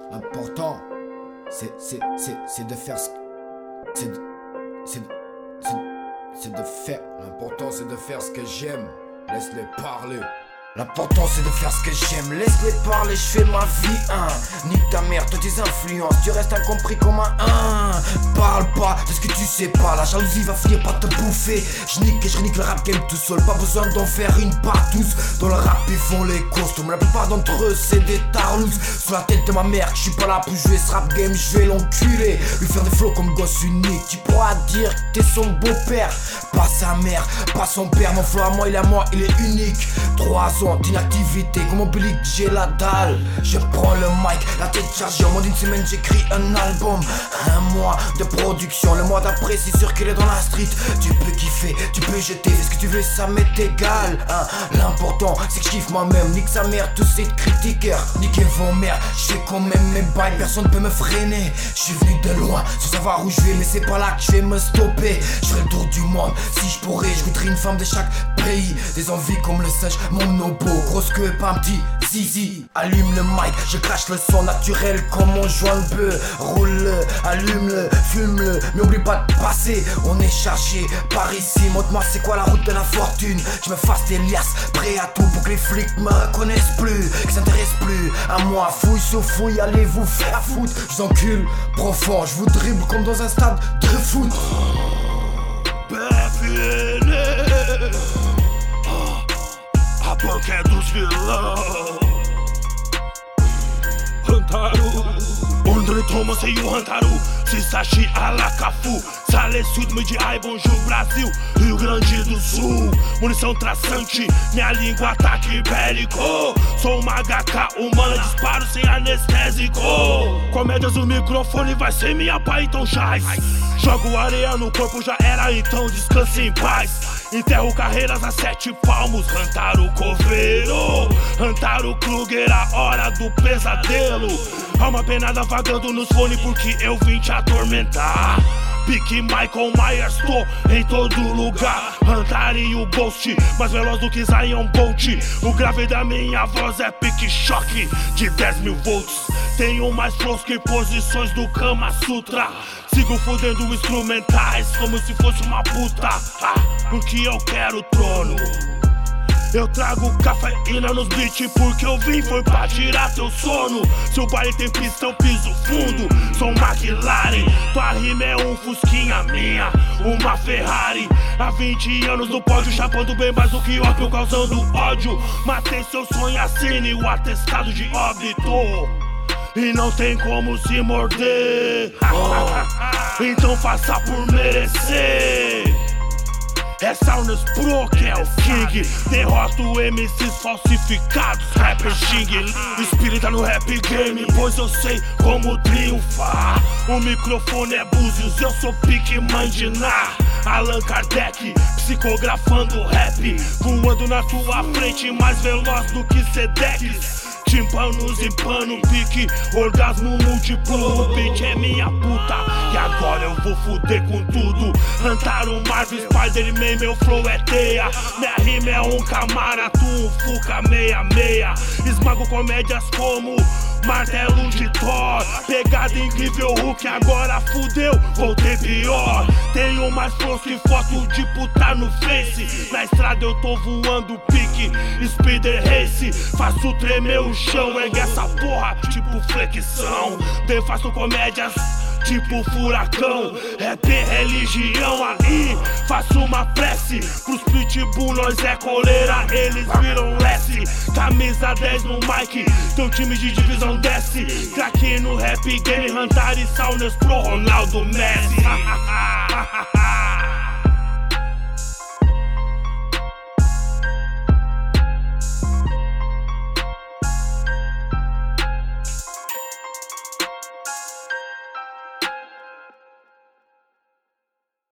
Important, c'est de faire ce... C'est de faire... L'important c'est de faire ce que j'aime. Laisse-les parler. L'important c'est de faire ce que j'aime, laisse-les parler, je fais ma vie, nique ta mère, toi tes influences, tu restes incompris comme un parle pas de ce que tu sais pas, la jalousie va finir par te bouffer. Je nique et je nique le rap game tout seul, pas besoin d'en faire une part tous. Dans le rap ils font les costumes, la plupart d'entre eux c'est des tarlousses. Sur la tête de ma mère, je suis pas là pour jouer ce rap game, je vais l'enculer. Lui faire des flows comme gosse unique, tu pourras dire que t'es son beau-père. Pas sa mère, pas son père, mon flow à moi, il est unique. 3 ans d'inactivité, comme oblique j'ai la dalle. Je prends le mic, la tête chargée, en moins d'une semaine j'écris un album. 1 mois de production, le mois d'après c'est sûr qu'il est dans la street. Tu peux kiffer, tu peux jeter, fais ce que tu veux, ça m'est égal, L'important c'est que je kiffe moi-même, nique sa mère, tous ces critiqueurs. Niquez vos mères, je fais quand même mes bails, personne ne peut me freiner. Je suis venu de loin, sans savoir où je vais, mais c'est pas là que je vais me stopper. Je ferai le tour du monde, si je pourrais, je goûterais une femme de chaque pays. Des envies comme le singe, mon nobo, grosse queue, pas un petit zizi. Allume le mic, je crache le son naturel comme mon joint de bœuf. Roule-le, allume-le, fume-le, mais oublie pas de passer. On est chargé par ici, montre-moi c'est quoi la route de la fortune. Je me fasse des liasses, prêt à tout pour que les flics me reconnaissent plus, qu'ils s'intéressent plus à moi. Fouille sur fouille, allez vous faire foutre. Je vous encule profond, je vous dribble comme dans un stade de foot. A banca é dos vilão. Hantaru, André Thomas e o Hantaru, Sisashi Alakafu, Sale Sud, Mediai, Bonjour Brasil, Rio Grande do Sul. Munição traçante, minha língua ataque bélico. Sou uma HK humana, disparo sem anestésico. Comédias no microfone vai ser minha pai, então jaz. Jogo areia no corpo, já era, então descanse em paz. Enterro carreiras a 7 palmos, Hantaru Coveiro, Hantaru Kruger, a hora do pesadelo. Alma penada vagando nos fones porque eu vim te atormentar. Pique Michael Myers, tô em todo lugar. Hantarinho Ghost, mais veloz do que Zion Bolt. O grave da minha voz é pique choque de 10.000 volts. Tenho mais flows que posições do Kama Sutra. Sigo fudendo instrumentais como se fosse uma puta, porque eu quero o trono. Eu trago cafeína nos beats porque eu vim foi pra tirar teu sono. Se o baile tem pistão, piso fundo, sou McLaren. Tua rima é um fusquinha minha, uma Ferrari. Há 20 anos no pódio, chapando bem mais do que ópio, causando ódio. Matei seu sonho, assine o atestado de óbito. E não tem como se morder, então faça por merecer. É Saunders Pro que é o King. Derroto MCs falsificados, rapper Xing. Espírita no rap game, pois eu sei como triunfar. O microfone é Búzios, eu sou pique Mandiná. Allan Kardec, psicografando rap. Voando na tua frente, mais veloz do que Sedex. Tímpanos em pano, pique, orgasmo múltiplo. O beat é minha puta e agora eu vou fuder com tudo. Hantaru, Marvel, Spider-Man, meu flow é teia. Minha rima é um Camara, tu um Fuca 66. Esmago comédias como martelo de Thor. Pegada incrível Hulk, agora fudeu, voltei pior. Tenho mais flows que foto de puta no Face. Na estrada eu tô voando pique, Speeder Race. Faço tremer o chão, ergue essa porra tipo flexão. Faço comédias tipo furacão, rap é religião. Aí faço uma prece pros pitbull, nós é coleira, eles viram lesse. Camisa 10 no mic, teu time de divisão desce. Craque no rap game, Hantaru e Saunders Pro, Ronaldo Messi.